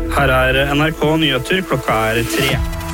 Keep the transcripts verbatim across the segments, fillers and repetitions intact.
Her er N R K Nyheter, klokka er tre.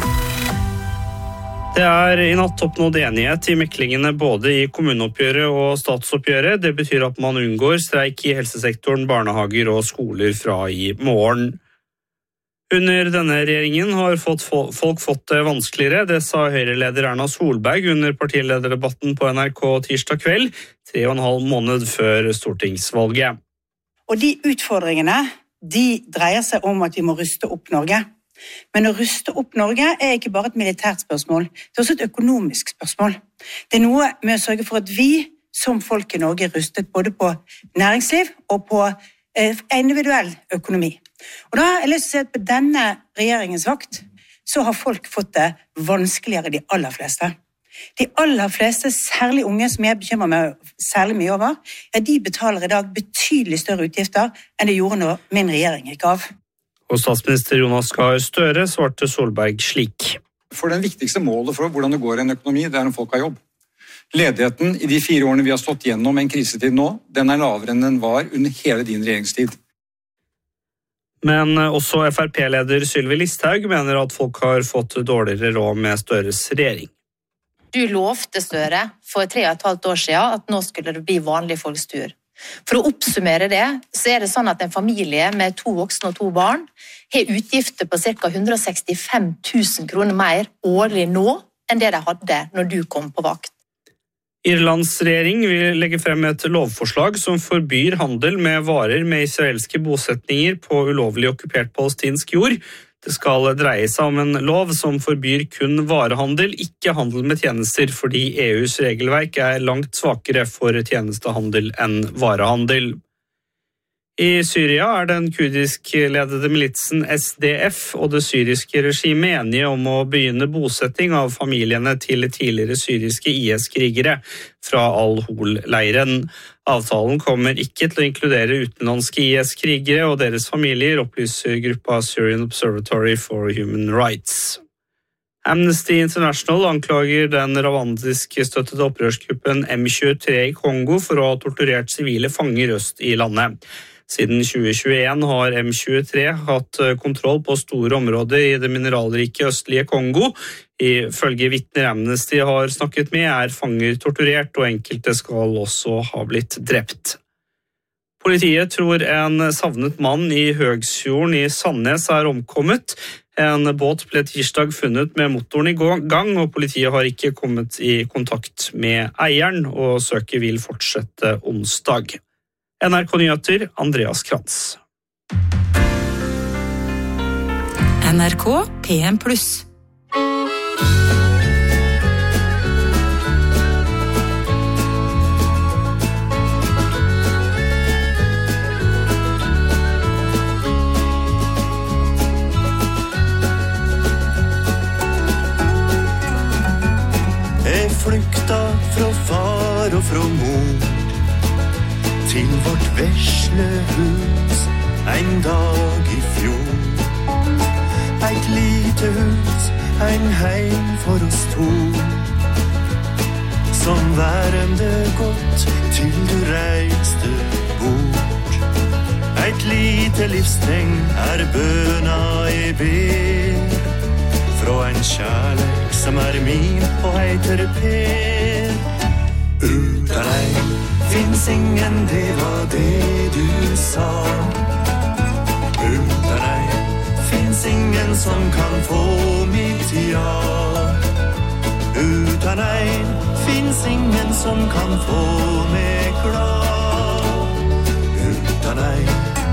Det er i natt oppnådd enighet i meklingene både i kommuneoppgjøret og statsoppgjøret. Det betyr at man unngår streik i helsesektoren, barnehager og skoler fra i morgen. Under denne regjeringen har folk fått det vanskeligere, det sa Høyre-leder Erna Solberg under partilederdebatten på N R K tirsdag kveld, tre og en halv måned før stortingsvalget. Og de utfordringene, de dreier seg om at vi må ruste opp Norge. Men å ruste opp Norge er ikke bare et militært spørsmål, det er også et økonomisk spørsmål. Det er noe med å sørge for at vi som folk i Norge er rustet både på næringsliv og på eh, individuell økonomi. Og da har jeg lyst til å si at på denne regjeringens vakt så har folk fått det vanskeligere, de aller fleste. De aller fleste, særlig unge som jeg bekymrer meg særlig mye over, ja, de betaler i dag betydelig større utgifter enn det gjorde når min regjering gikk av. Og statsminister Jonas Gahr Støre svarte Solberg slik. For den viktigste målet for hvordan det går i en økonomi, det er om folk har jobb. Ledigheten i de fire årene vi har stått gjennom en krisetid nå, den er lavere enn den var under hele din regjeringstid. Men også F R P-leder Sylvi Listhaug mener at folk har fått dårligere råd med Støres regjering. Du lovte Støre for tre og et halvt år siden at nå skulle det bli vanlig folks tur. For å oppsummere det, så er det sånn at en familie med to voksne og to barn har utgifter på ca. hundre og sekstifem tusen kroner mer årlig nå enn det de hadde når du kom på vakt. Irlands regjering vil legge frem et lovforslag som forbyr handel med varer med israelske bosetninger på ulovlig okkupert palestinsk jord. Det skal dreie seg om en lov som forbyr kun varehandel, ikke handel med tjenester, fordi E U's regelverk er langt svakere for tjenestehandel enn varehandel. I Syria er den kurdisk-ledede militsen S D F og det syriske regimet enige om å begynne bosetting av familiene til tidligere syriske I S-krigere fra Al-Hol-leiren. Avtalen kommer ikke til å inkludere utenlandske I S-krigere og deres familier, opplyser gruppa Syrian Observatory for Human Rights. Amnesty International anklager den rwandisk-støttede opprørsgruppen M tjuetre i Kongo for å ha torturert sivile fanger øst i landet. Siden tjue tjueen har M tjuetre hatt kontroll på store områder i det mineralrike østlige Kongo. Ifølge vitner Amnesty har snakket med, er fanger torturert, og enkelte skal også ha blitt drept. Politiet tror en savnet mann i Høgsfjorden i Sandnes er omkommet. En båt ble tirsdag funnet med motoren i gang, og politiet har ikke kommet i kontakt med eieren, og søket vil fortsette onsdag. N R K Nyheter, Andreas Krantz. N R K P M pluss. Jeg flykta fra far og fra mor til vårt vesle hus en dag i fjor. Et lite hus, en heim for oss to, som værende godt til du reiste bort. Et lite livstegn er bøna jeg ber, fra en kjærlek som er min og heiter Per. Utan deg finns ingen, det var det du sa. Utan deg finns ingen som kan få mitt ja. Utan deg finns ingen som kan få meg glad. Utan deg,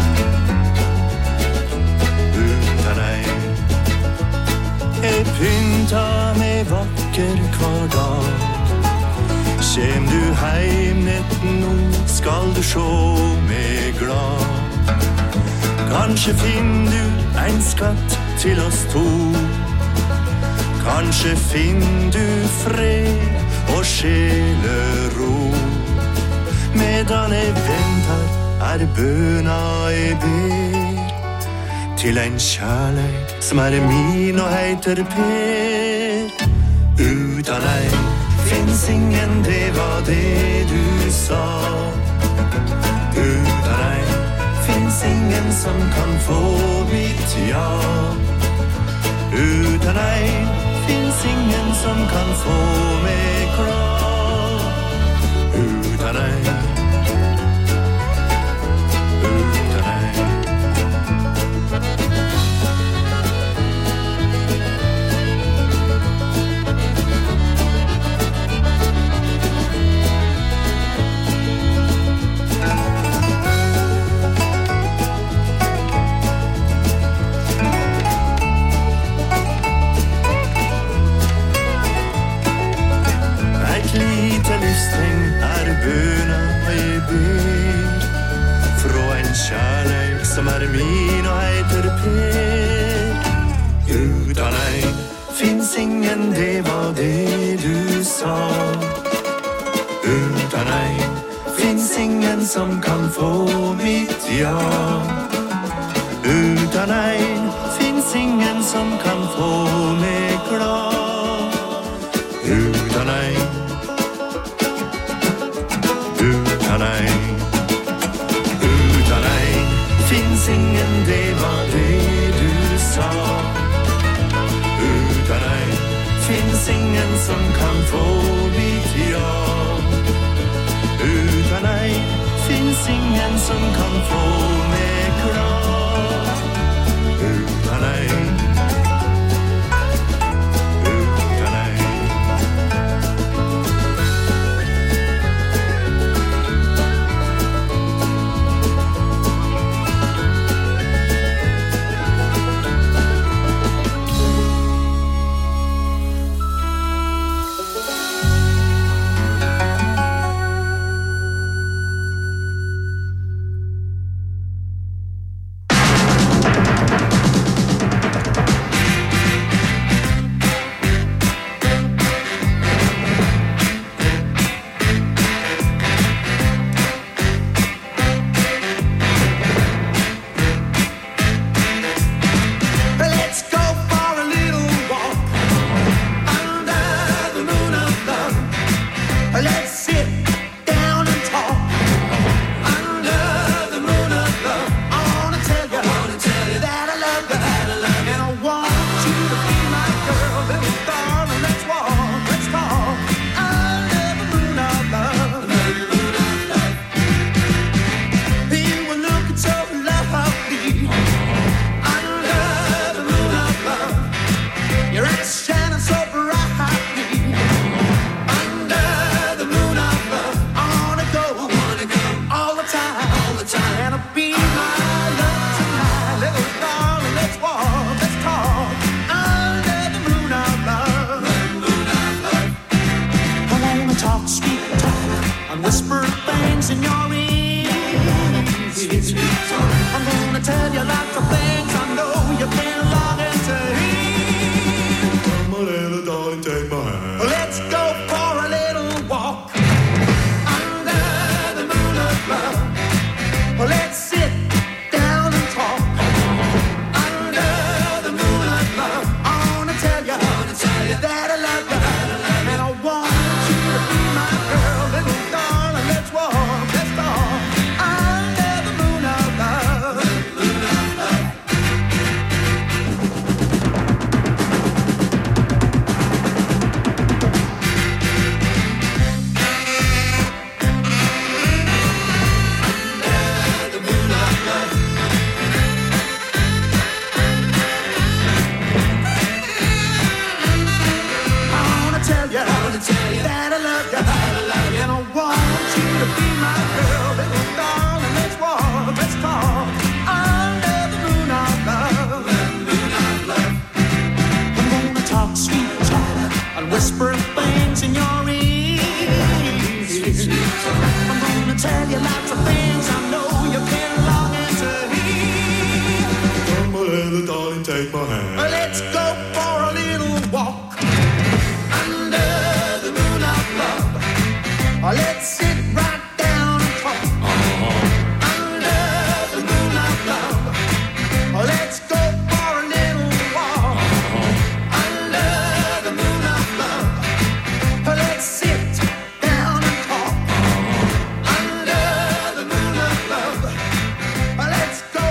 utan deg. Jeg pynta meg vakker hver dag. Kjem du heim netten nå, skal du sjå meg glad. Kanskje finn du en skatt til oss to. Kanskje finn du fred og sjelero. Medan jeg venter er bøna jeg ber, til en kjærleik som er min og heiter Per. Utan deg finns ingen, det var det du sa. Utan deg finns finns ingen som kan få mitt ja. Utan dig finns ingen som kan få mig glad. Utan dig, utan dig. Kärlek som är min och heter Per. Utan dig finns ingen, det var det du sa. Utan dig finns ingen som kan få mitt ja. Utan dig finns ingen som kan få mig glad. Utan dig, utan dig. Finns ingen, det var det du sa. Utan dig finns ingen som kan få mitt ja. Utan dig finns ingen som kan få mig glad. Utan dig, utan dig. Let's go.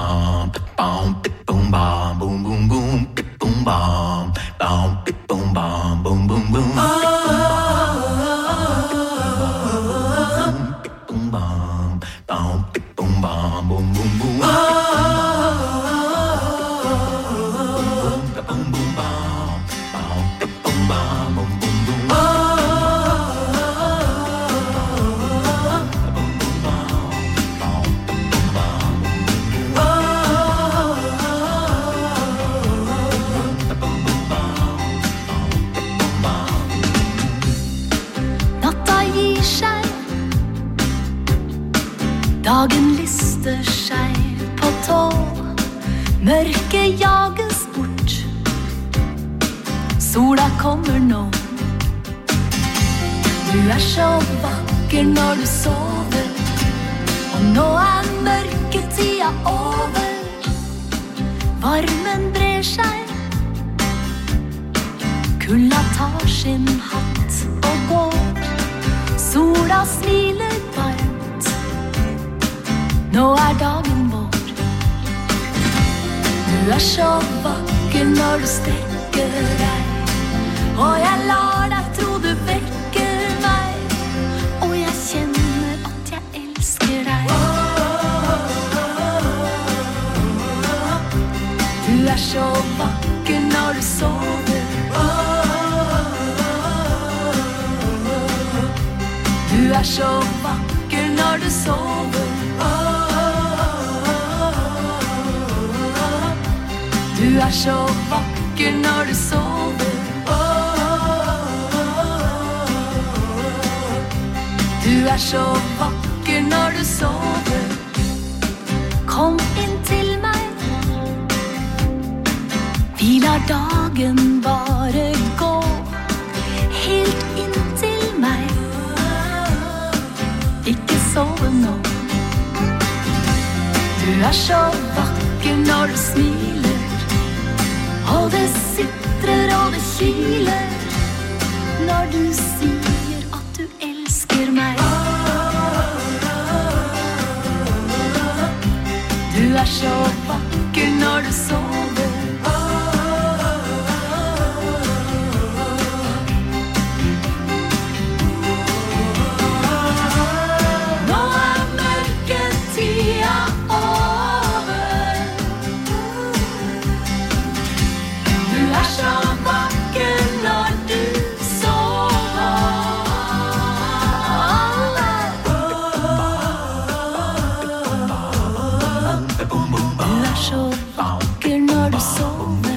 bam, bam, boom, bam, boom, boom, boom, boom, bam, bam, boom, bam, boom, boom, boom. Dagen lister seg på tå, mørket jages bort, sola kommer nå. Du er så vakker når du sover, og nå er mørketida over. Varmen brer seg, kulda tar sin hatt og går, sola smiler varmt. Nå er dagen vår. Du er så vakker når du strekker deg, og jeg lar deg tro du vekker meg, og jeg kjenner at jeg elsker deg. Du er så vakker når du sover, du er så vakker når du sover. Du er så vakker når du sover. Du er så vakker når du sover. Kom inn til meg, vi lar dagen bare gå, helt inn til meg. Ikke sove nå. Du er så vakker når du smiler, og det sitrer og det kyler når du sier at du elsker meg. Du er så vakker når du sover. Nå er mørketida over. Du er så vakker når du sover. Du er så vakker når du sover.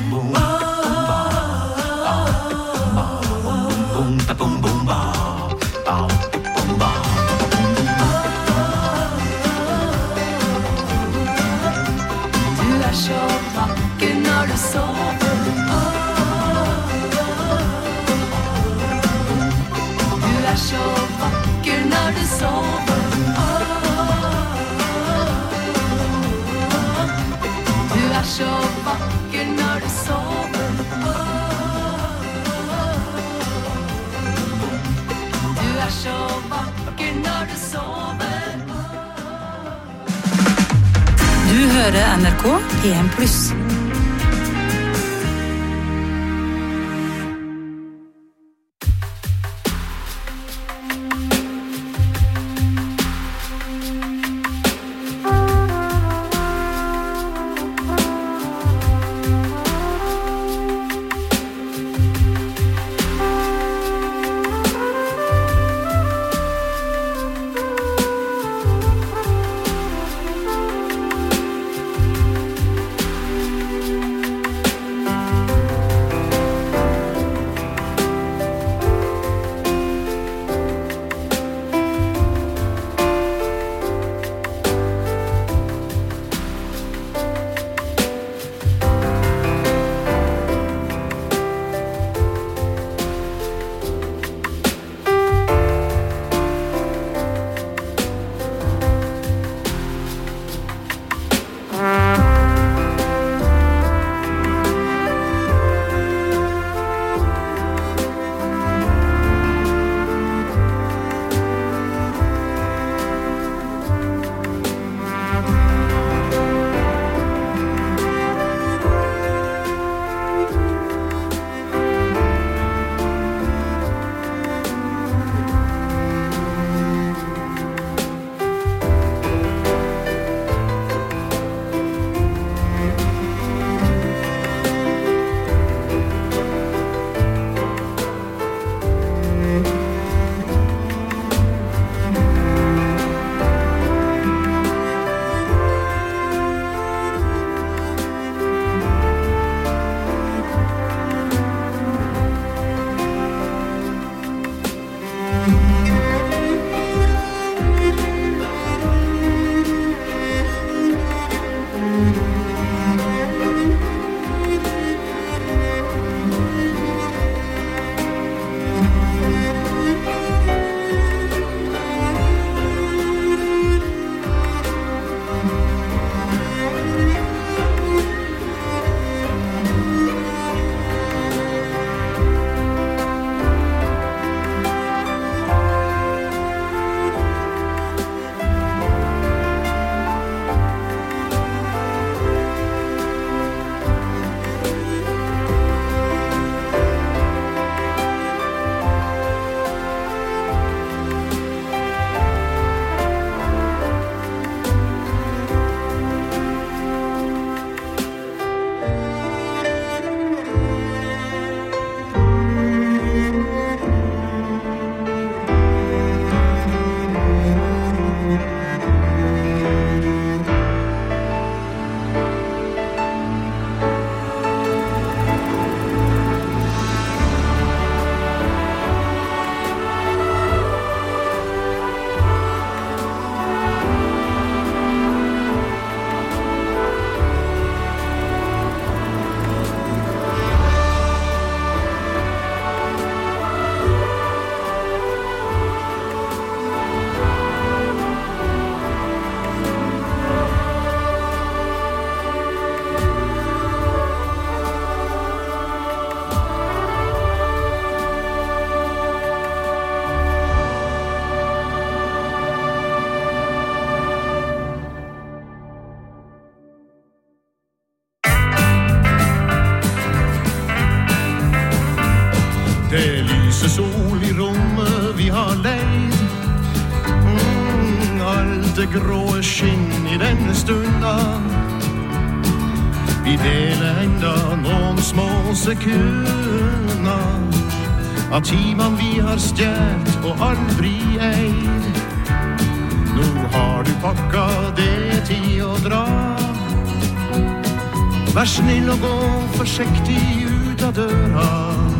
Du er så vakker når du sover. Du er så vakker når du sover. Du er så vakker når du sover. Du er så vakker når du sover. Du hører N R K P M pluss. lyser sol i rommet vi har leid. Mm, alt det grå skinn i denne stunden. Vi deler enda noen små sekunder av timen vi har stjert og aldri eid. Nå har du pakket det tid å dra. Vær snill og gå forsiktig ut av døra.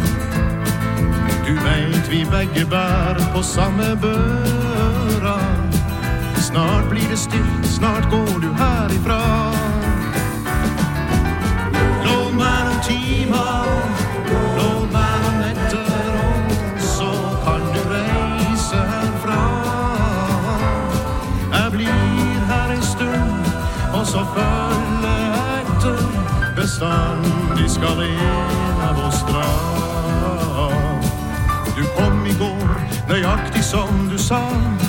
Du vet vi begge bærer på samme børa. Snart blir det stilt, snart går du herifra. Lån meg noen timer, lån meg noen netter, og så kan du reise herfra. Jeg blir her en stund, og så følger jeg etter. Bestandig skal en av oss dra. Du kom i går, nøyaktig som du sa.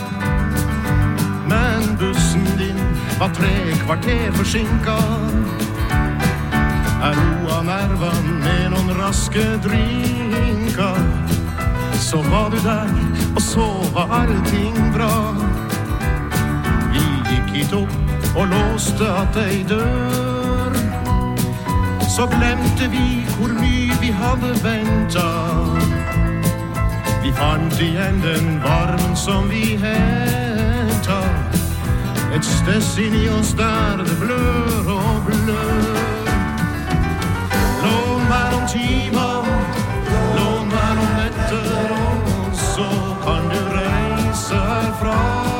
Men bussen din var tre kvarter forsinket. Jeg roa nervene med noen raske drinker. Så var du der, og så var allting bra. Vi gikk hit opp og låste at ei dør. Så glemte vi hvor mye vi hadde ventet. Vi fant igjen den varmen som vi hentet. Et stess inni oss der det blør og blør. Lån meg noen timer, lån meg noen netter, og så kan du reise herfra.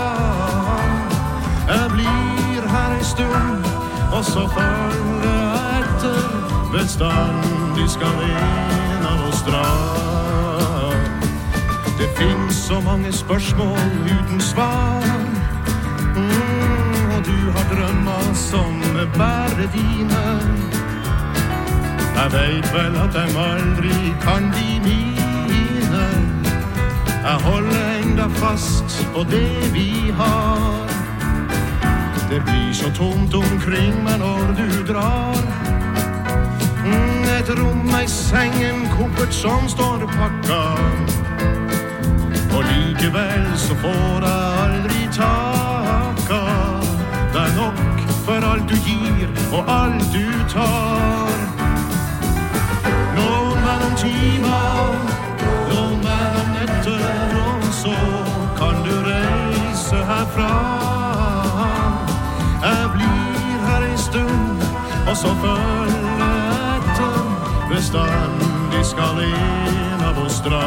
Jeg blir her en stund, og så følger jeg etter. Bestandig skal en av oss dra. Det finnes så mange spørsmål uten svar. Mm, og du har drømmer som er bare dine. Jeg vet vel at de aldri kan bli mine. Jeg holder enda fast på det vi har. Det blir så tomt omkring meg når du drar. Mm, et rom, ei seng, en koppert som står pakket. Og likevel så får jeg aldri taka. Det er nok for alt du gir og alt du tar. Lån meg noen timer, lån meg noen netter, og så kan du reise herfra. Jeg blir her en stund, og så følger jeg etter. Bestandig skal en av oss dra.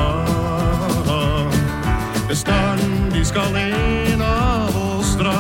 Bestandig skal en av oss dra.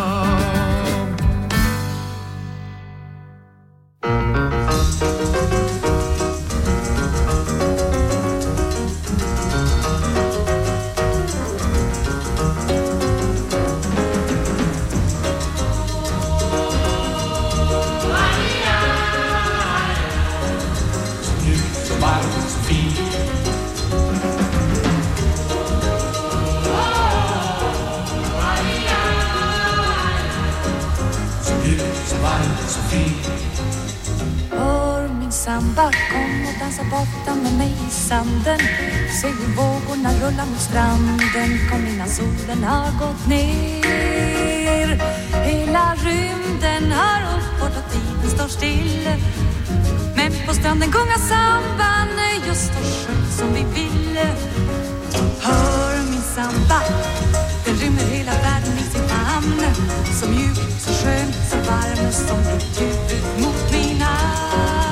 Samba, kom och dansa borta med mig i sanden. Se hur vågorna rullar mot stranden. Kom innan solen har gått ner. Hela rymden har uppåt och tiden står still. Men på stranden gungar samban just och skönt som vi ville. Hör min samba, den rymmer hela världen i sin famn. Så mjuk, så skön, så varm och som ditt huvud mot min arm.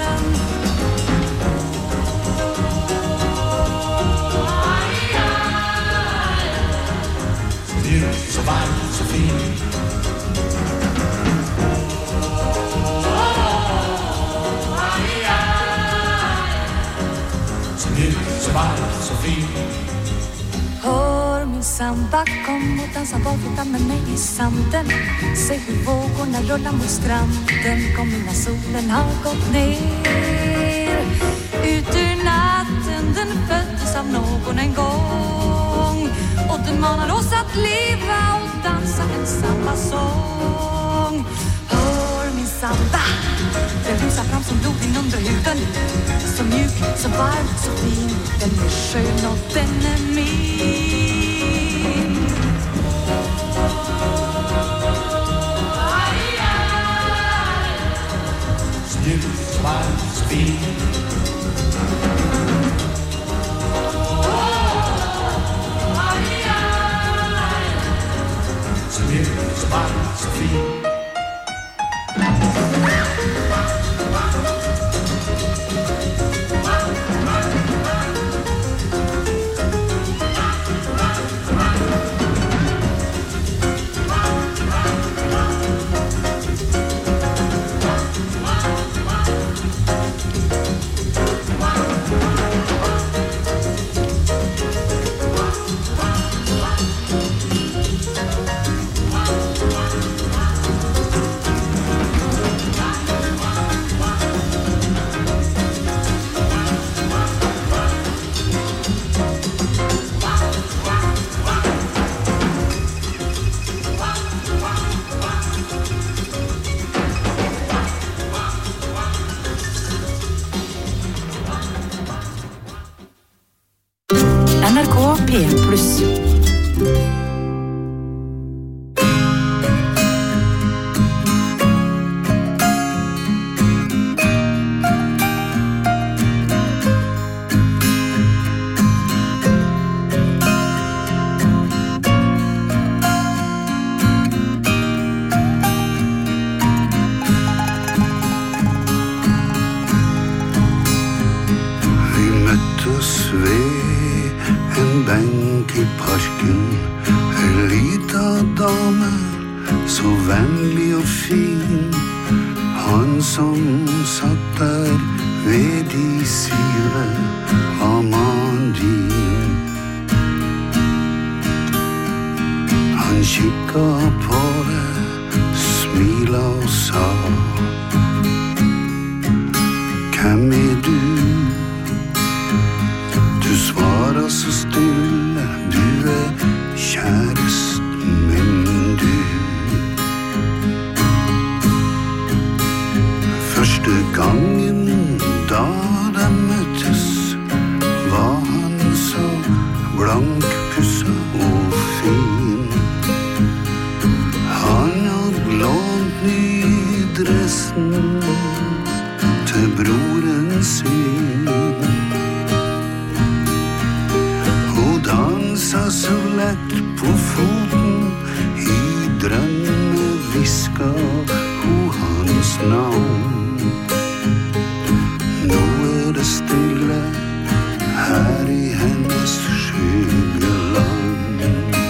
Så varmt, så fint. Så nytt, så varmt, så fint. Hör min samba, kom och dansa barfota med mig i sanden. Se hur vågorna rullar mot stranden. Kom innan solen har gått ner. Ut ur natten, den föddes av någon en gång. Och den manar oss att leva och dansa en samma sång. Hör min samba, den rusar fram som blod in under huden. så mjuk, så varm, så fin. Den är skön och den är min. Mjuk, så varm, så fin. Så mjuk, så varm, så fin. N R K P en pluss. Vi møttes ved en benk i parken, en lita dame, så vennlig og fin. Han som satt der ved de side av mandin. Han kikka på det, smila og sa: Hvem er du? Du svarer så stille, du er kjæresten min, du. Første gangen da de møttes, var han så blank, pussa og fin. Han hadde lånt nydressen til broren sin. Dansa så lett på foten, i drømme viska hun hans navn. Nå er det stille her i hennes skyggeland.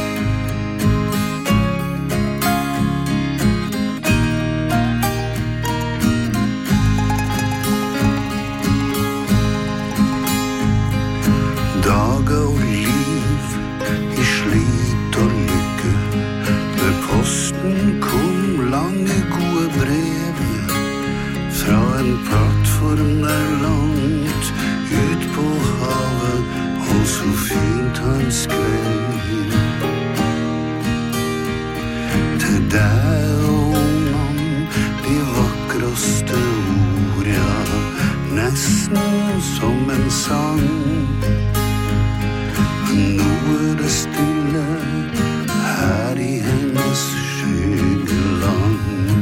Dager og liv i slit og lykke, med posten kom lange gode brev fra en plattform der langt ut på havet, og så fint han skrev. Til deg og noen de vakreste ord, ja, nesten som en sang. Nå er det stille her i hennes skyggeland.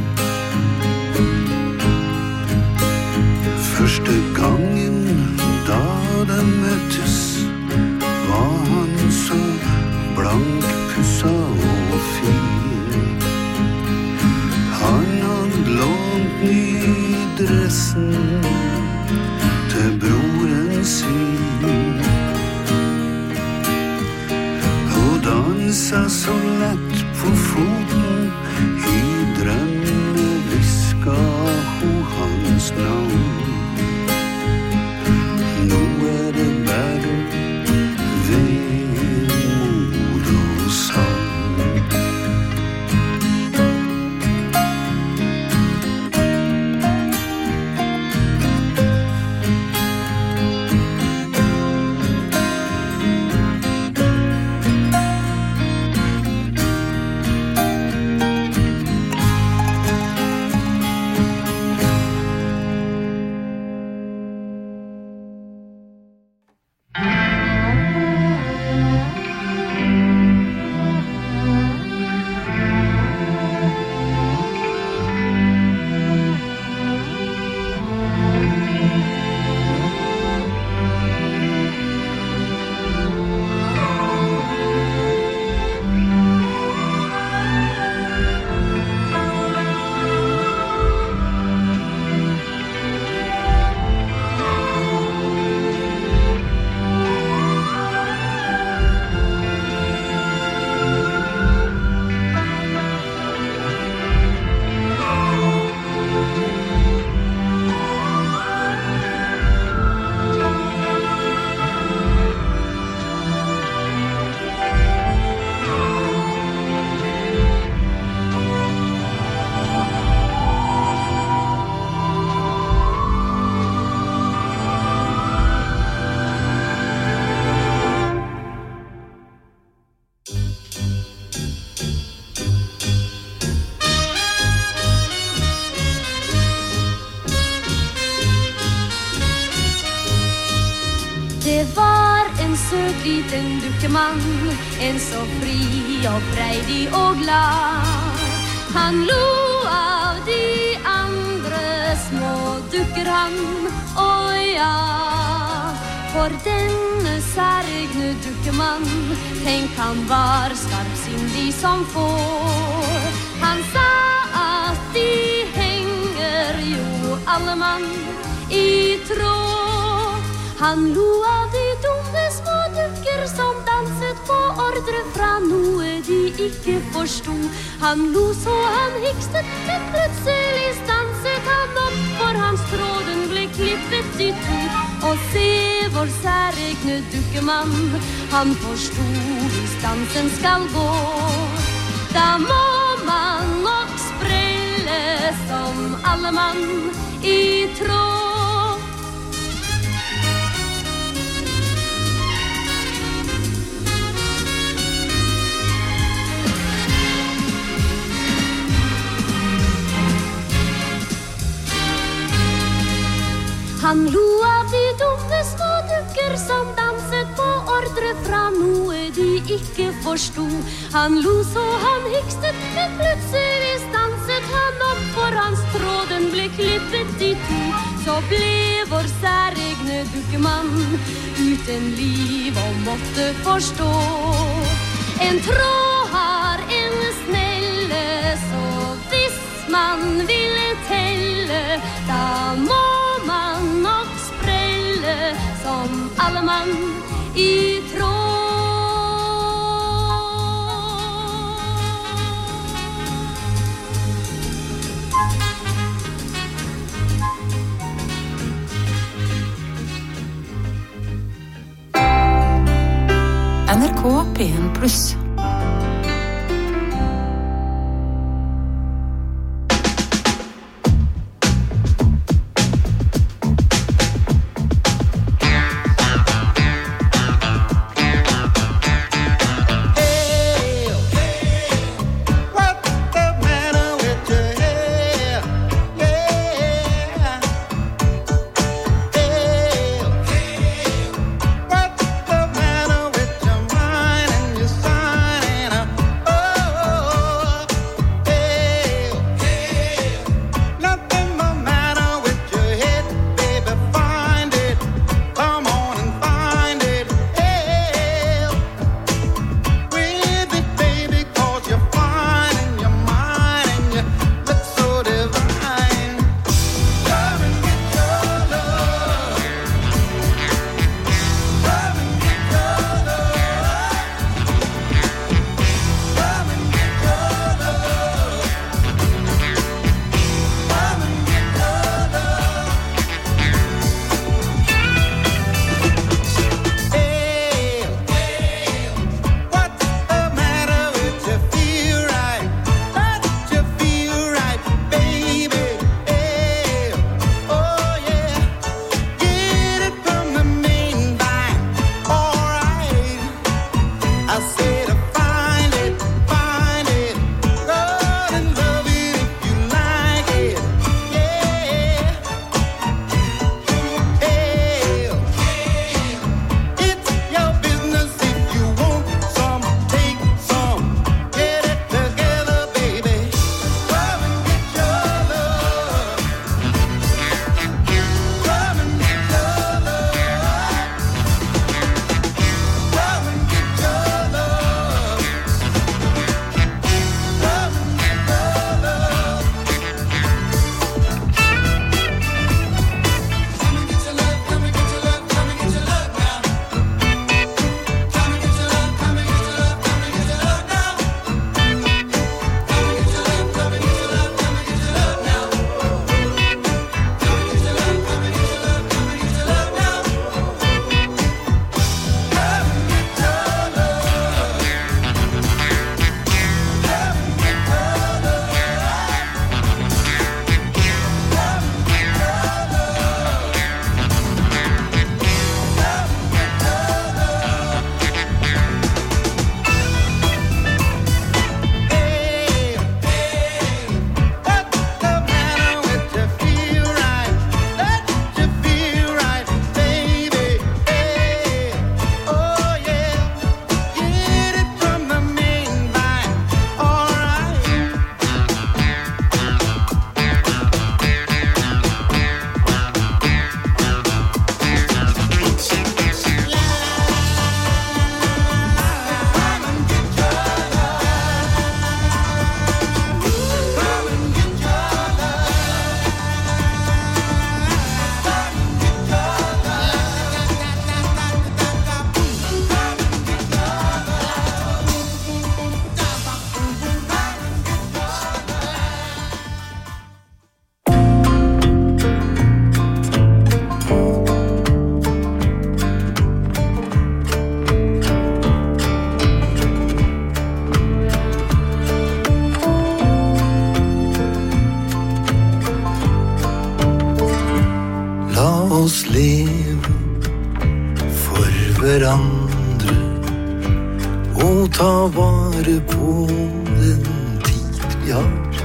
Første gangen da de møttes, var han så blank, pussa og fin. Han hadde lånt nydressen til broren sin. Dansa så lett på foten, i drømme viska hun hans navn. Nå er det bare vemod og sang. Det var en søt liten dukkemann, en så fri og freidig og glad. Han lo av de andre små dukker han, og ja, for denne særegne dukkemann, tenk han var skarpsindig som får. Han sa at de henger jo alle mann i tråd. Han lo av de dumme små dukker som danset på ordre fra noe de ikke forstod. Han lo så han hikstet, men plutselig stanset han opp, for hans tråden ble klippet i to. Og se vår særegne dukkemann, han forstod hvis dansen skal gå. Da må man nok sprelle som alle mann i tråd. Han lo av de dumme små dukker som danset på ordre fra noe de ikke forstod. Han lo så han hikstet, men plutselig stanset han opp, for hans tråden ble klippet i to. Så ble vår særegne dukkemann uten liv og måtte forstå. En tråd har en snelle, så hvis man ville telle, da må man nok sprelle som alle mann i tråd. N R K P en pluss. What's the matter with your mind and your sign? La oss leve for hverandre og ta vare på den tid vi har.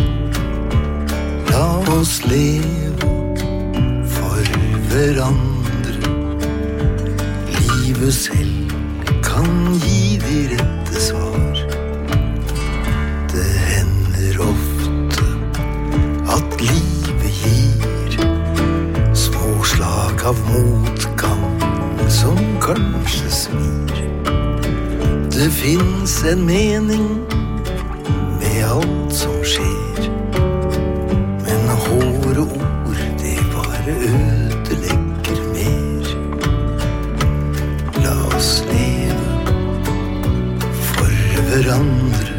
La oss leve for hverandre. Livet selv kan gi de rette svar. Det hender ofte at livet gir små slag av motgang som kanskje svir. Det finns en mening med alt som skjer, men hårde ord, det bare ødelegger mer. La oss leve for hverandre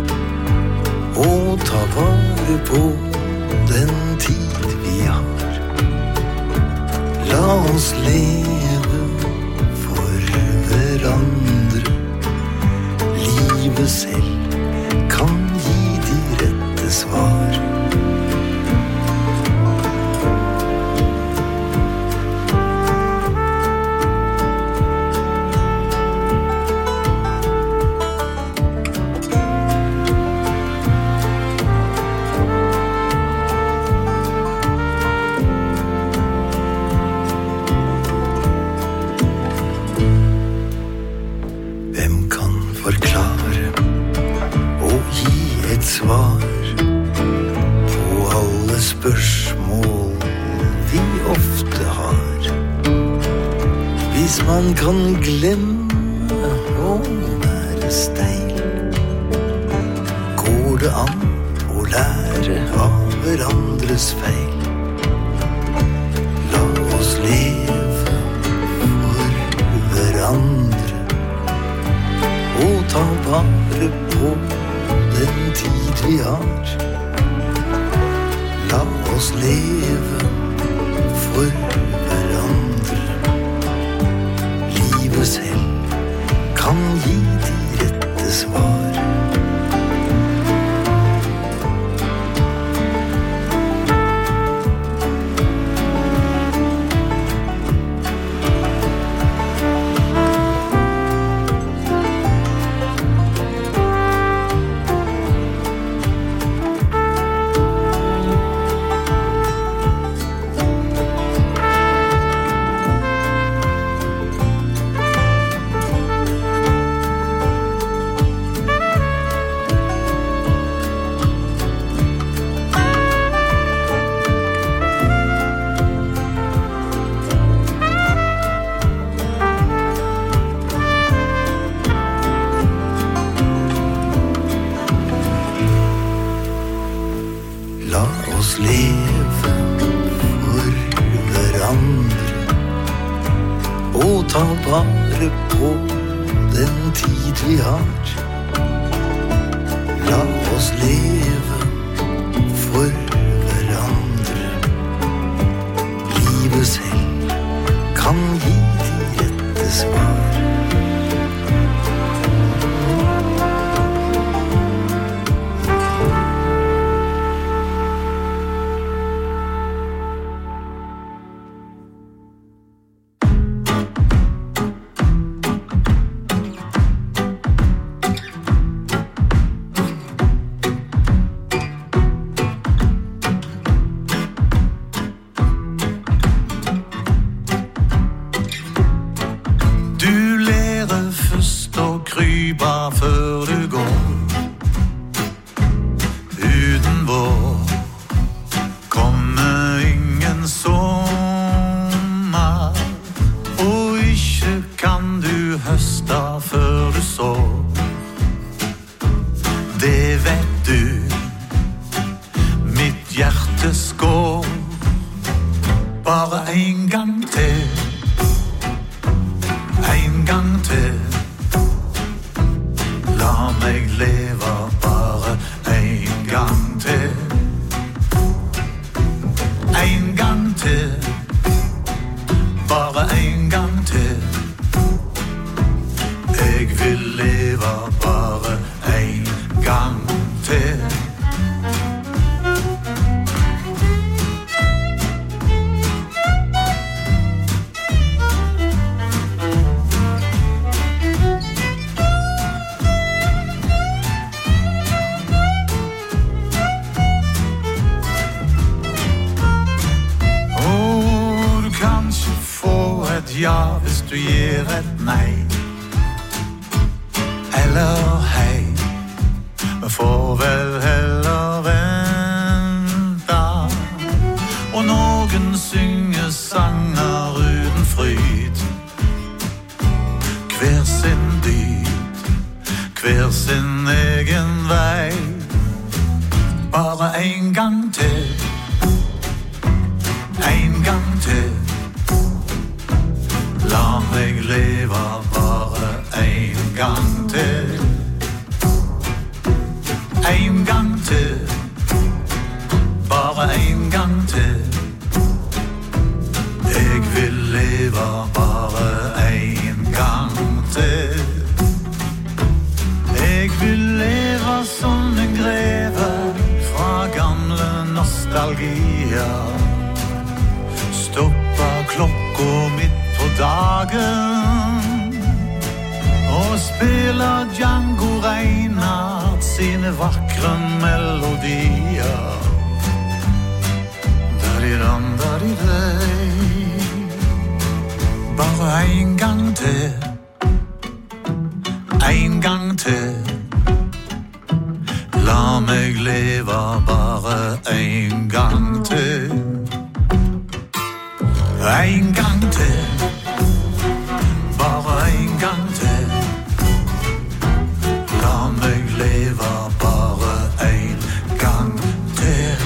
og ta vare på den tid vi har. La oss leve for hverandre. Livet selv kan gi de rette svar. Svar på alle spørsmål vi ofte har. Hvis man kan glemme å være steil, går det an å lære av hverandres feil. La oss leve for hverandre og ta vare på den tid vi har. La oss leve for hverandre. Livet selv kan gi de rette svar. Ta vare på den tid vi har. La oss leve for hverandre. Livet selv kan gi de rette svar. ja hvis du gir et nei. Eller hei, vi får vel heller vente. Og noen synger sanger uten fryd. Hver sin dyd, hver sin egen vei. Bare en gang til, en gang til. La meg leve bare en gang til. En gang til, bare en gang til. Jeg vil leve bare en gang til. Jeg vil leve som en greve fra gamle nostalgier. Stoppa klokka midt på dagen og spille Django Reinhardt sine vakre melodier. Da-di-dam, da-di-dei. Bare en gang til, en gang til. La meg leve bare en gang til. En gang til, bare en gang til. La meg leve bare en gang til.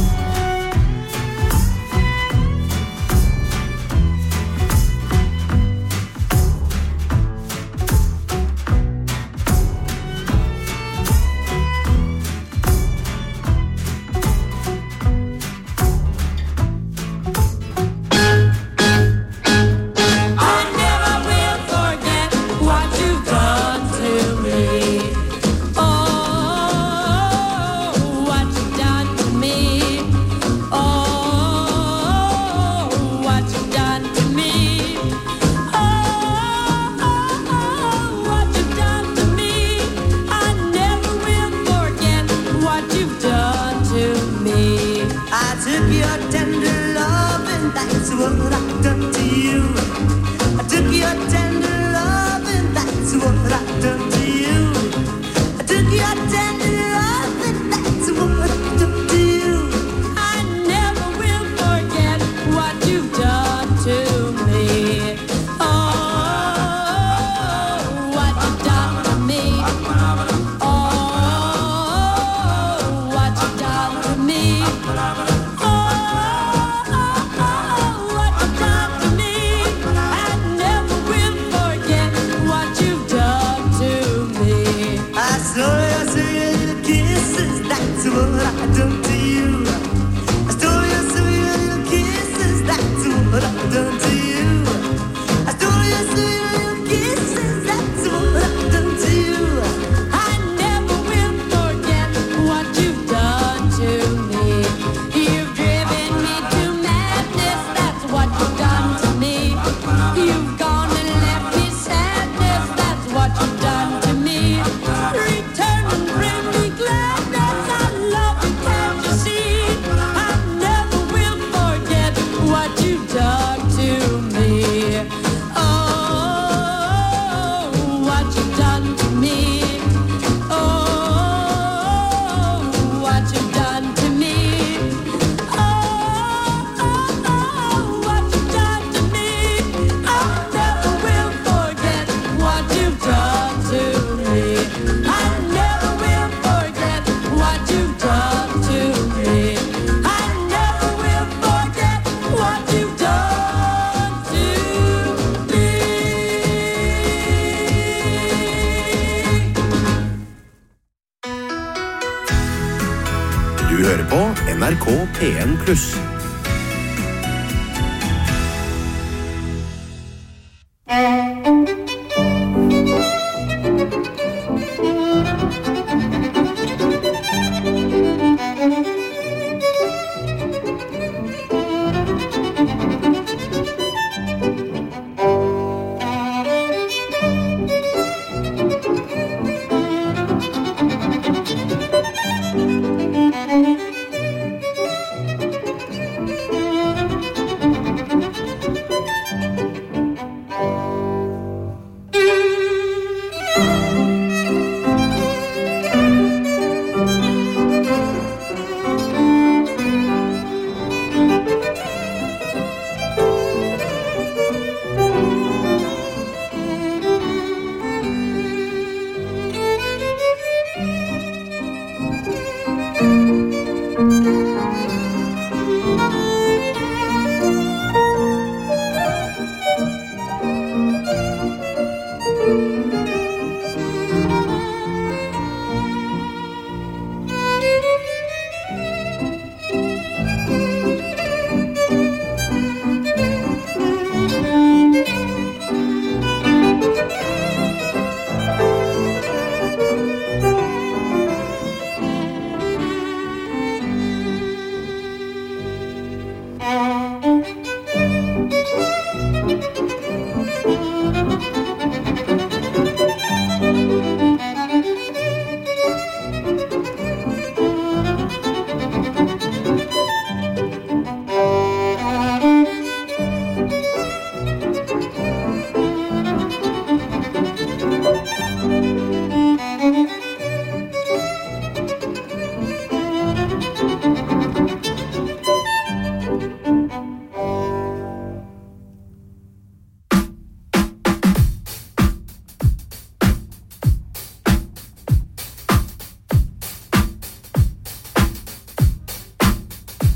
N R K P en pluss.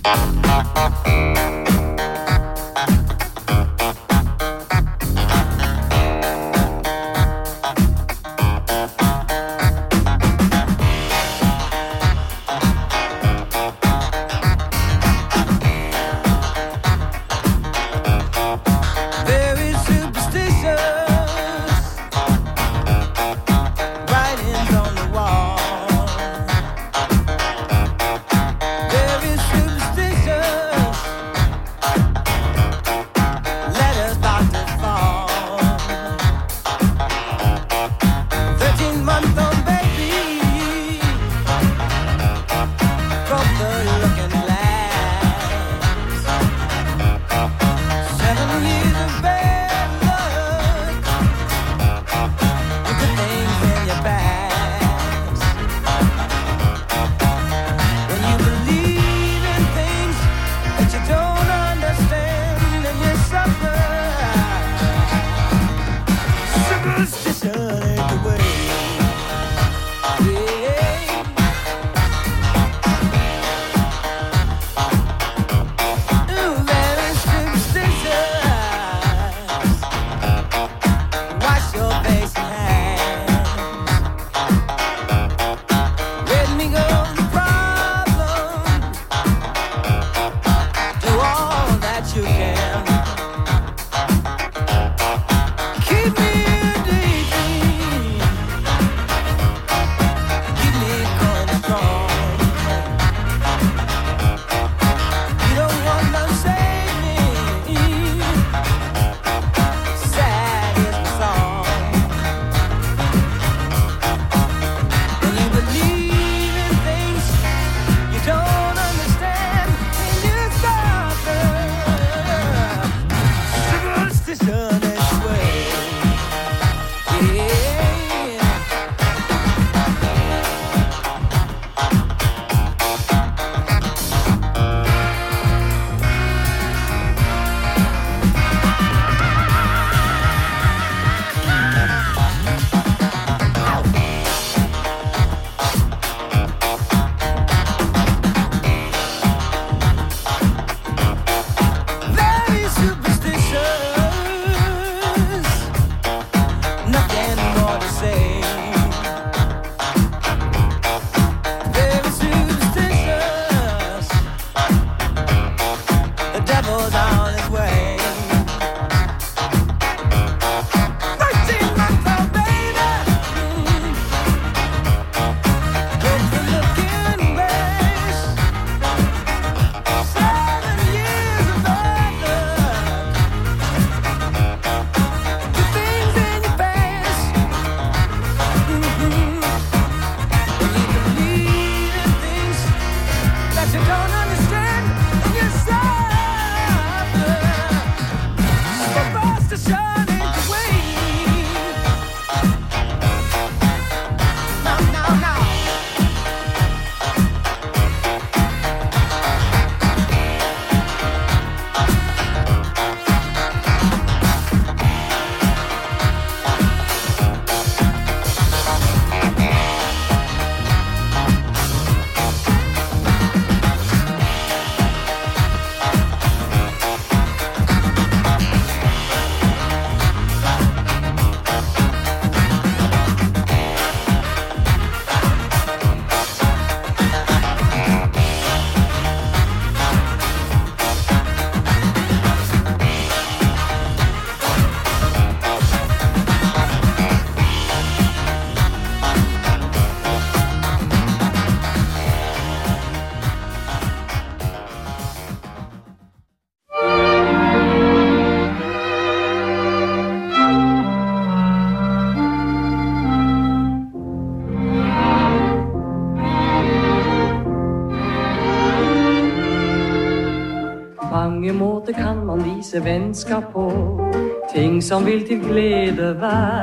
mange måter kan man vise vennskap på, ting som vil til glede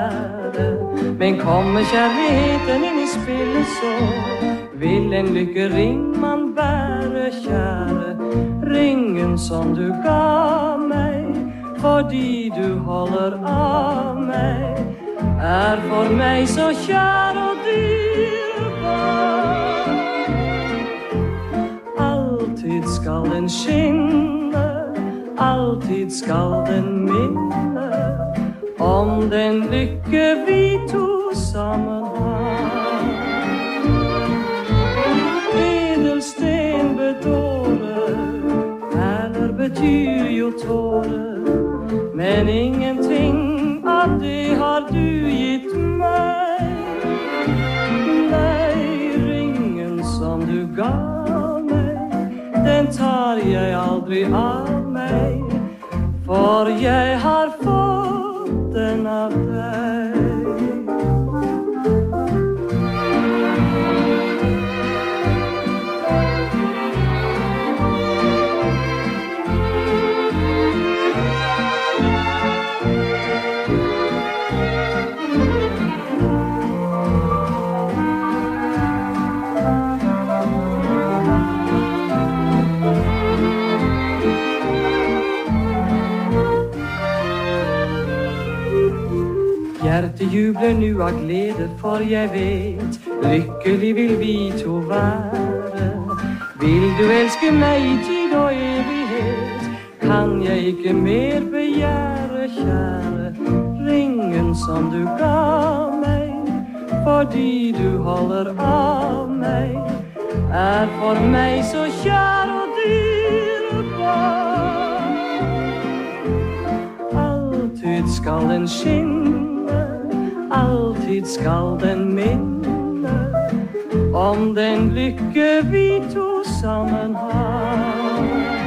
være. Men kommer kjærligheten inn i spillet, så vil en lykkering man bære, kjære. Ringen som du ga meg, fordi du holder av meg, er for meg så kjær og dyrebar. Alltid skal det den skinne, alltid skal den minne om den lykke vi to sammen har. Edelsten bedårer, perler betyr jo tårer, men ingenting av det har du gitt meg. Nei, ringen som du gav meg, den tar jeg aldri av meg, for jeg har fått den av deg. Hjertet jubler nu av glede, for jeg vet, lykkelig vil vi to være. Vil du elske meg i tid og evighet, kan jeg ikke mer begjære, kjære. Ringen som du ga meg, fordi du holder av meg, er for meg så kjær og dyrebar. Alltid skal den skinne, alltid skal den minne om den lykke vi to sammen har.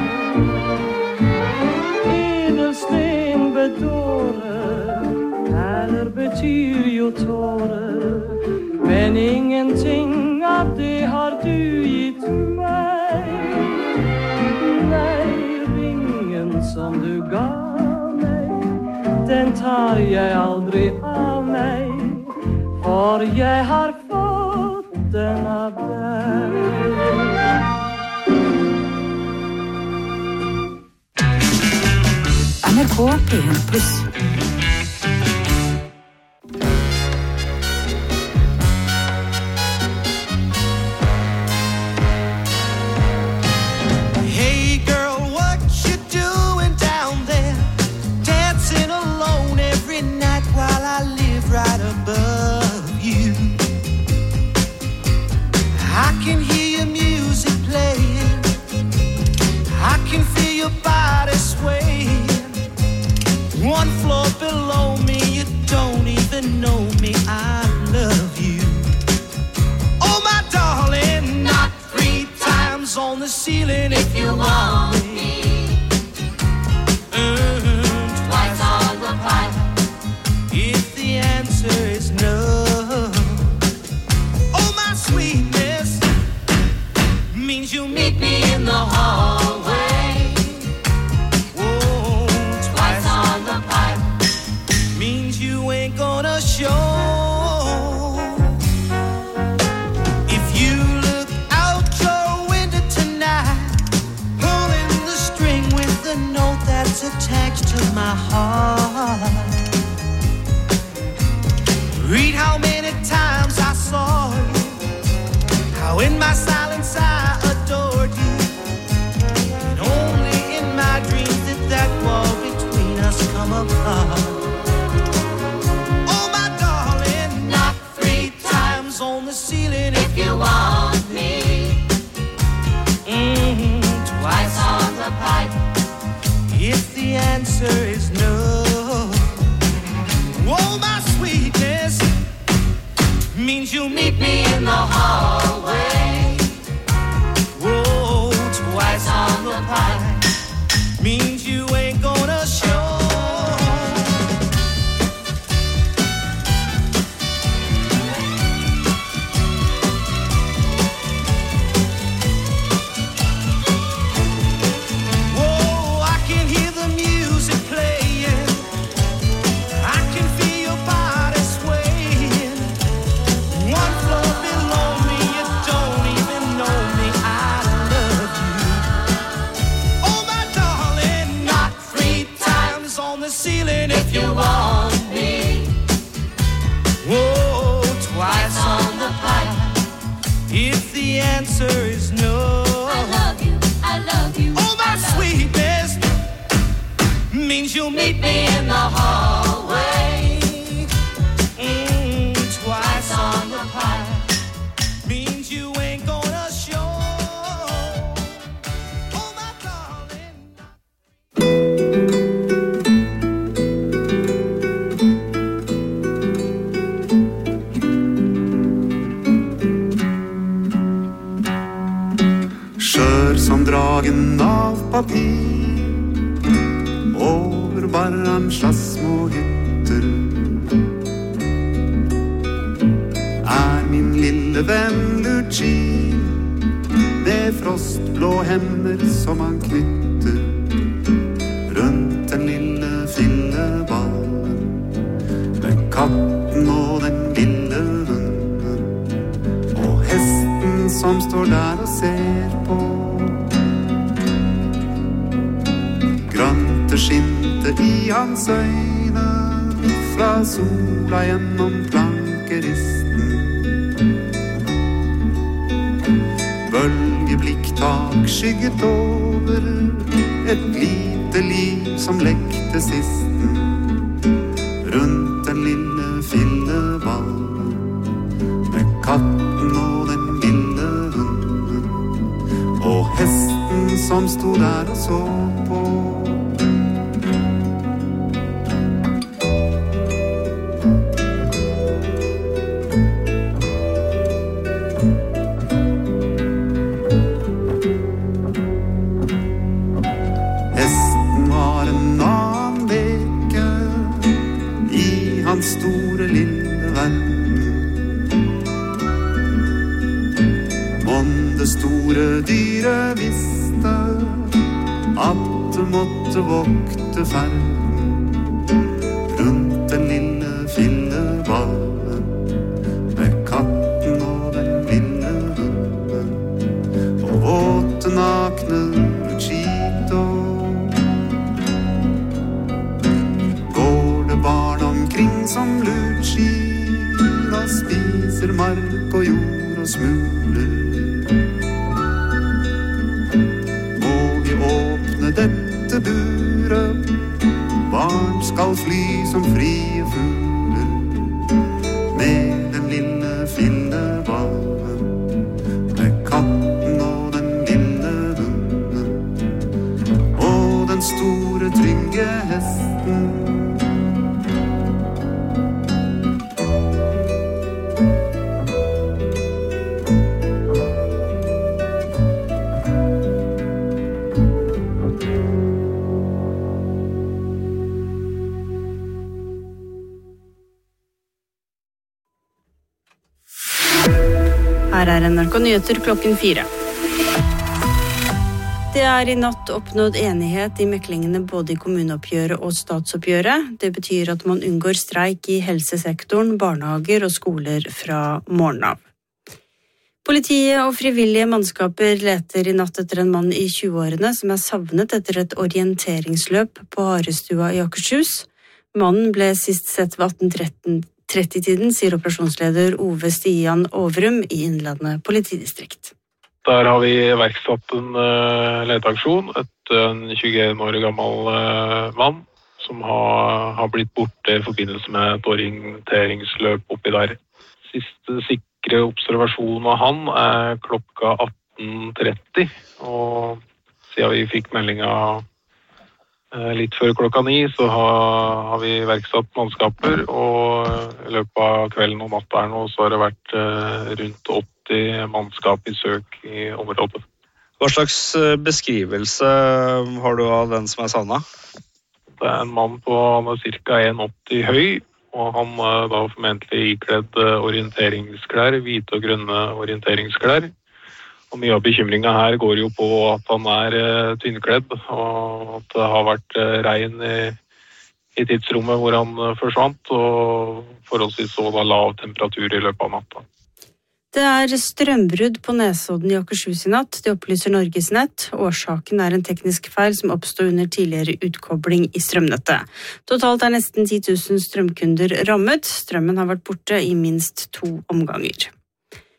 Edelsten bedårer, perler betyr jo tårer, men ingenting av det har du gitt meg. Nei, ringen som du ga meg, den tar jeg aldri av meg, for jeg har fått den av deg. N R K P en pluss. If the answer is no, I love you, I love you. Oh, Your sweetness means you'll meet me in the hallway. Mm, twice on the pie means you ain't gonna show. Oh, my darling. Skjør som dragen av papir over Barransjas små hytter er min lille venn Luci med frostblå hemmer som han knytter rundt den lille filleballen med katten og den lille hunden og hesten som står der og ser på. Grønte skinte i hans øyne fra sola gjennom plankeristen. Bølgebliktak skygget over et lite liv som lekte sisten rundt den lille filleballen med katten og den lille hunden og hesten som stod der og så på. Store lille verden Mån det store dyret visste at det måtte vokte ferden rundt den lille filleballen med katten og den lille hunden og våte nakne Luchito. Barn omkring som Luci da spiser mark og jord og smuler. Må vi åpne dette buret, barn skal fly som frie fugler med den lille filleballen med katten og den lille hunden og den store trygge hesten. Her er N R K Nyheter klokken fire. Det er i natt oppnådd enighet i meklingene både i kommuneoppgjøret og statsoppgjøret. Det betyr at man unngår streik i helsesektoren, barnehager og skoler fra morgen av. Politiet og frivillige mannskaper leter i natt etter en mann i tjueårene som er savnet etter et orienteringsløp på Harestua i Akershus. Mannen ble sist sett ved atten tretti-tiden, sier operasjonsleder Ove Stian Overum i Innlandet politidistrikt. Der har vi iverksatt en uh, leteaksjon etter en tjueen år gammel uh, mann som har, har blitt borte i forbindelse med et orienteringsløp oppi der. Siste sikre observasjon av han er klokka atten tretti, og siden vi fikk meldinga uh, litt før klokka ni, så har, har vi iverksatt mannskaper, og i løpet av kvelden og natta nå så har det vært uh, rundt åtte mannskap i søk i området. Hva slags beskrivelse har du av den som er savnet? Det er en mann på han er cirka en komma åtti høy, og han er da formentlig ikledd orienteringsklær, hvite og grønne orienteringsklær. Og mye av bekymringen her går jo på at han er tynnkledd, og at det har vært regn i, i tidsrommet hvor han forsvant, og forholdsvis så da lav temperatur i løpet av natta. Det er strømbrudd på Nesodden i Akershus i natt, det opplyser Norgesnett. Årsaken er en teknisk feil som oppstod under tidligere utkobling i strømnettet. Totalt er nesten ti tusen strømkunder rammet. Strømmen har vært borte i minst to omganger.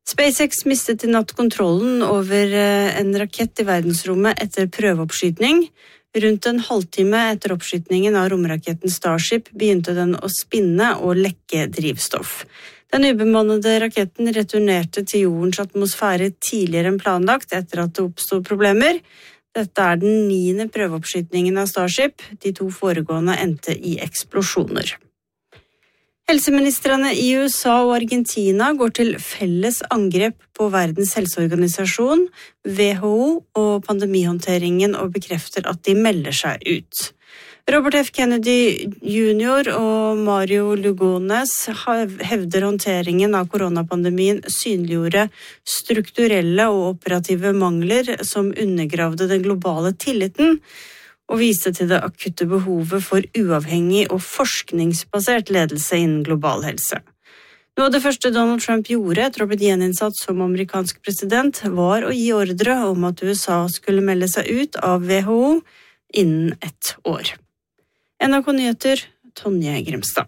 SpaceX mistet i natt kontrollen over en rakett i verdensrommet etter prøveoppskytning. Rundt en halvtime etter oppskytningen av romraketten Starship begynte den å spinne og lekke drivstoff. Den ubemannede raketten returnerte til jordens atmosfære tidligere enn planlagt etter at det oppstod problemer. Dette er den niende prøveoppskytningen av Starship. De to foregående endte i eksplosjoner. Helseministrene i U S A og Argentina går til felles angrep på Verdens helseorganisasjon, W H O, og pandemihåndteringen og bekrefter at de melder seg ut. Robert F. Kennedy junior og Mario Lugones hevder håndteringen av koronapandemien synliggjorde strukturelle og operative mangler som undergravde den globale tilliten, og viste til det akutte behovet for uavhengig og forskningsbasert ledelse innen global helse. Noe av det første Donald Trump gjorde etter å bli gjeninnsatt som amerikansk president, var å gi ordre om at U S A skulle melde seg ut av W H O innen ett år. N R K Nyheter, Tonje Grimstad.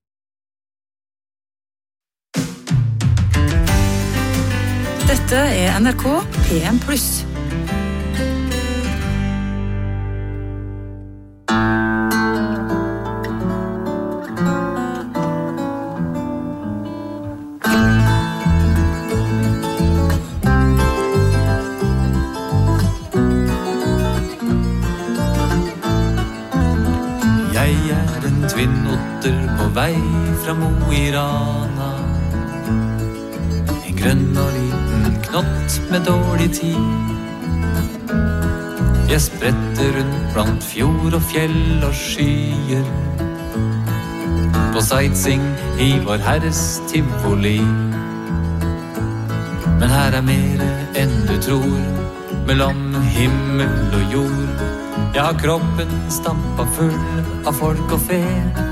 Dette er N R K P en pluss. Tvinnotter på vei fra Mo i Rana. En grønn og liten knott med dårlig tid. Jeg spretter rundt blant fjord og fjell og skyer. På sightseeing i vår herres tivoli. Men her er mer enn du tror, mellom himmel og jord. Jeg har kroppen stampa full av folk og fe.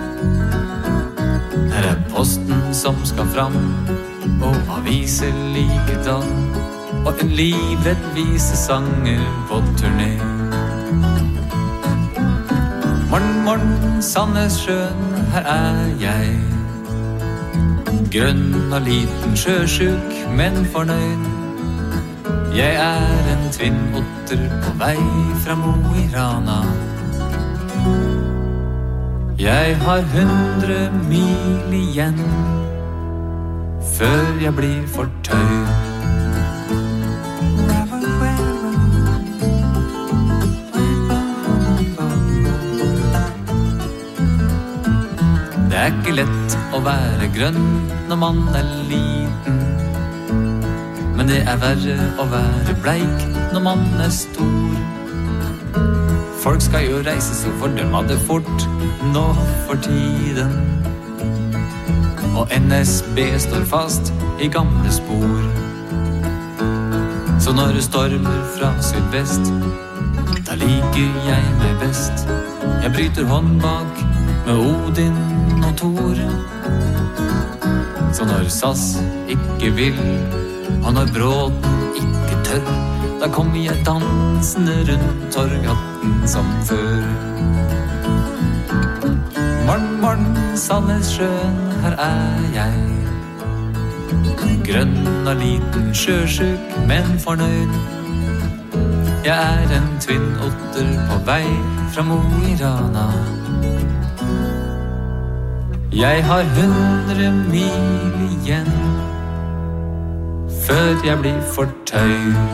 Her er posten som skal fram, og aviser likedan, og en livredd visesanger på turné. Morgen, morgen, Sandnessjøen, her er jeg. Grønn og liten sjøsjuk, men fornøyd. Jeg er en tvinnotter på vei fra Mo i Rana. Jeg har hundre mil igjen før jeg blir fortøyd. Det er ikke lett å være grønn når man er liten. Men det er verre å være bleik når man er stor. Folk skal jo reise så fordømma det fort nå for tiden. Og N S B står fast i gamle spor. Så når det stormer fra sydvest, da liker jeg meg best. Jeg bryter hånd bak med Odin og Thor. Så når S A S ikke vil, og når bråten ikke tør, da kommer jeg dansende rundt Torghatten som før. Morgen, morgen, Sandnessjøen, her er jeg. Grønn og liten sjøsjuk, men fornøyd. Jeg er en tvinnotter på vei fra Mo i Rana. Jeg har hundre mil igjen før jeg blir fortøyd.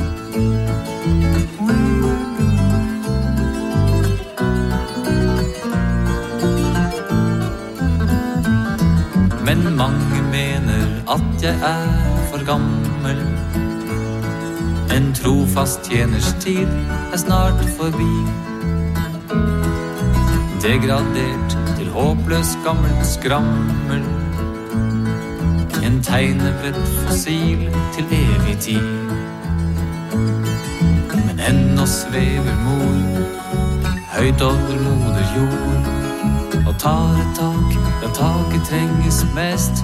Men mange mener at jeg er for gammel. En trofast tjeners tid er snart forbi. Degradert til håpløs gammel skrammel. En tegnebrett fossil til evig tid. Men ennå svever mor høyt over moder jord, og tar et tak da taket trenges mest.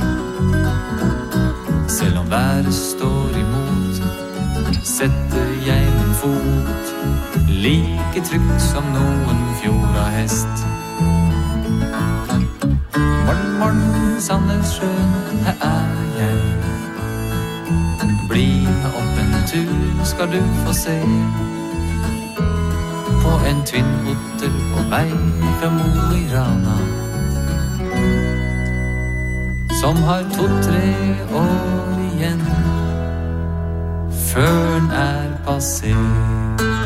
Selv om været står imot, setter jeg min fot like trygt som noen fjorda hest. Morgen, morgen, Sandnessjøen, her er jeg. Bli med opp en tur skal du få se På en tvinnotter på vei fra Mo I Rana Som har to-tre år igjen Før den er passert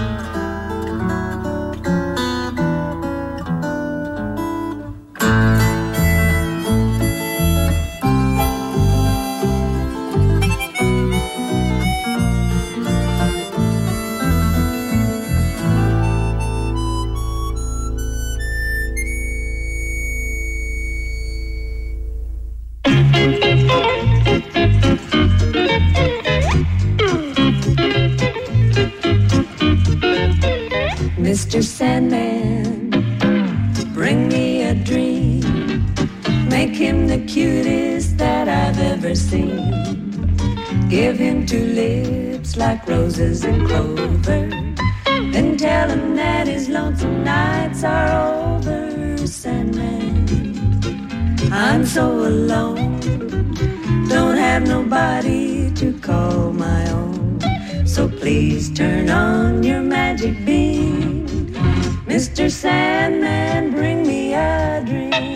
Mister Sandman, bring me a dream Make him the cutest that I've ever seen Give him two lips like roses and clover Then tell him that his lonesome nights are over Sandman, I'm so alone Don't have nobody to call my own So please turn on your magic beam Mister Sandman, bring me a dream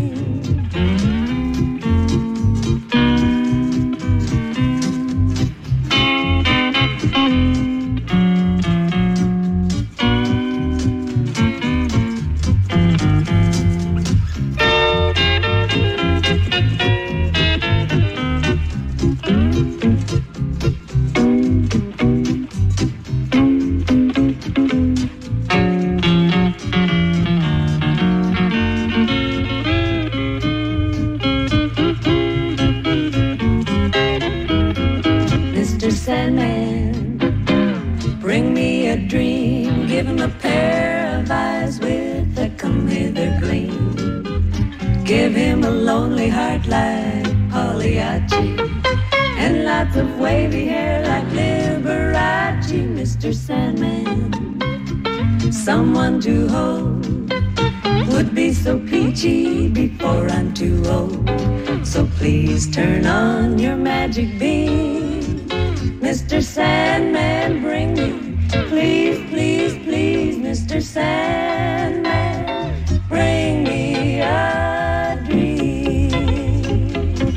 Sandman, bring me a dream Give him a pair of eyes with a come-hither gleam Give him a lonely heart like Pagliacci And lots of wavy hair like Liberace Mister Sandman, someone to hold Would be so peachy before I'm too old So please turn on your magic beam Mister Sandman, bring me, please, please, please, Mister Sandman, bring me a dream.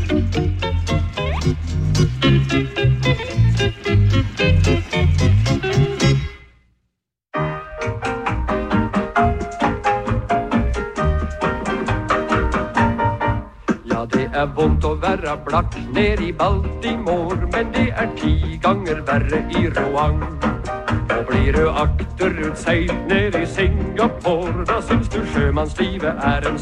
Ja, det er vondt å være blakk ned I Baltimore, men det er ti ganger verre I Rouen. Og blir du akterut seilt ned I Singapore, da syns du sjømannslivet er en